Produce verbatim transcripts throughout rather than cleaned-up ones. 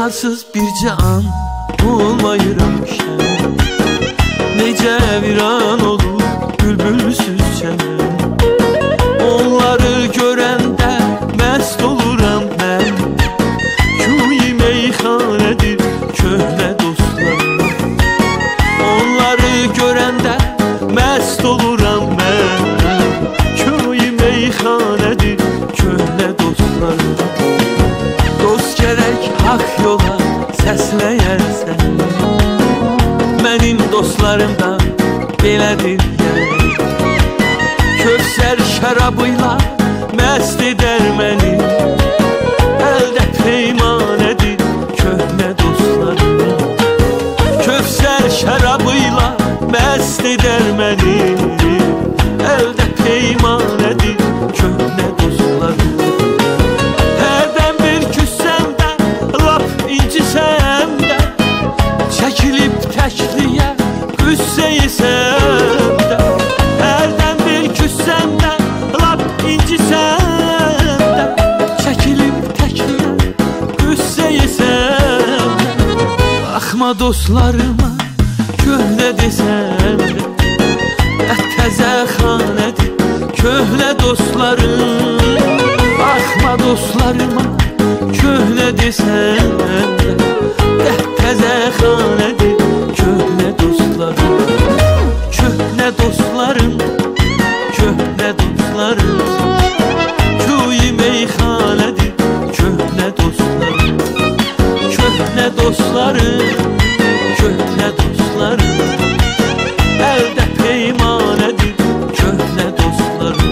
Yarsız bircə an olmayırmışam. Necə viran olur bülbülsüz çənəm. Onları görəndə məst oluram mən. Köyi meyxanədir köhnə dostlarım. Onları görəndə məst oluram mən. Köyi meyxanədir köhnə dostlarım. Dost gərək haqq yola səsləyərsən. Mənim dostlarımdan belədir gərək. Kövsər şərabıyla məst edər məni. Əldə peymanədir köhnə dostlarım. Kövsər şərabıyla məst edər məni. Əldə peymanədir köhnə dostlarım. Hərdən bir küssəm də, lap incisəm də, çəkilib təkliyə qüssə yesəm də. Hərdən bir küssəm də, lap incisəm də, çəkilib təkliyə qüssə yesəm də. Baxma dostlarıma köhnə desəm də, təzə xanədir köhnə dostlarım. Baxma dostlarıma köhnə desəm də, təzə xanədir köhnə dostlarım. Köhnə dostlarım, köhnə dostlarım. Köyi meyxanədir köhnə dostlarım. Köhnə dostlarım, köhnə dostlarım. Əldə peymanədir köhnə dostlarım.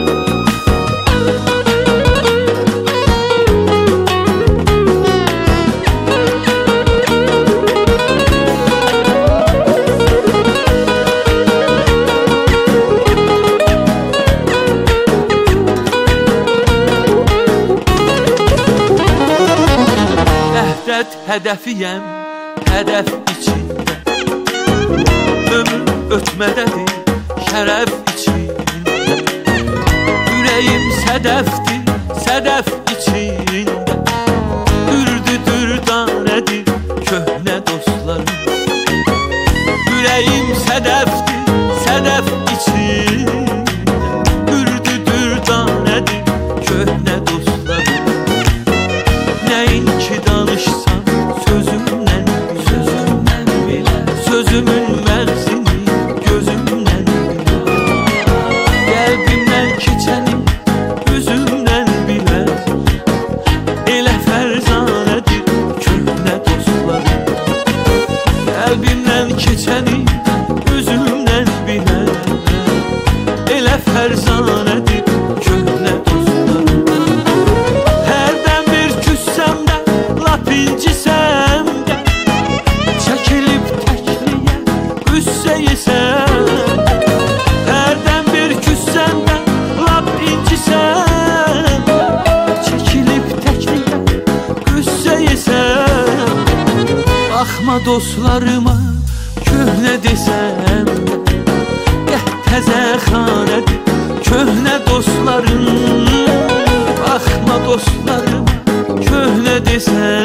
Vəhdət hədəfiyəm, hədəf içində. Ömür ötmədədir, şərəf içində. Ürəyim sədəfdir, sədəf içində. Ürdü dürdanədir köhnə dostlarım. Ürəyim sədəfdir, sədəf içində. Ürdü dürdanədir köhnə dostlarım. Nəyin ki danışsam sözümdən sözümdən bilə. Sözümün məğzini gözümdən bilə. Qəlbimdən keçəni üzümdən bilə. Elə fərzanədir köhnə dostlarım. Qəlbimdən keçəni üzümdən bilə. Elə fərzanədir köhnə dostlarım. Hərdən bir küssəm də, lap incisəm də, çəkilib təkliyə qüssə yesəm də. Hərdən bir küssəm də, lap incisəm də, çəkilib təkliyə qüssə yesəm də. Baxma dostlarıma köhnə desəm də, təzə xanədir köhnə dostlarım. Baxma dostlarıma köhnə desəm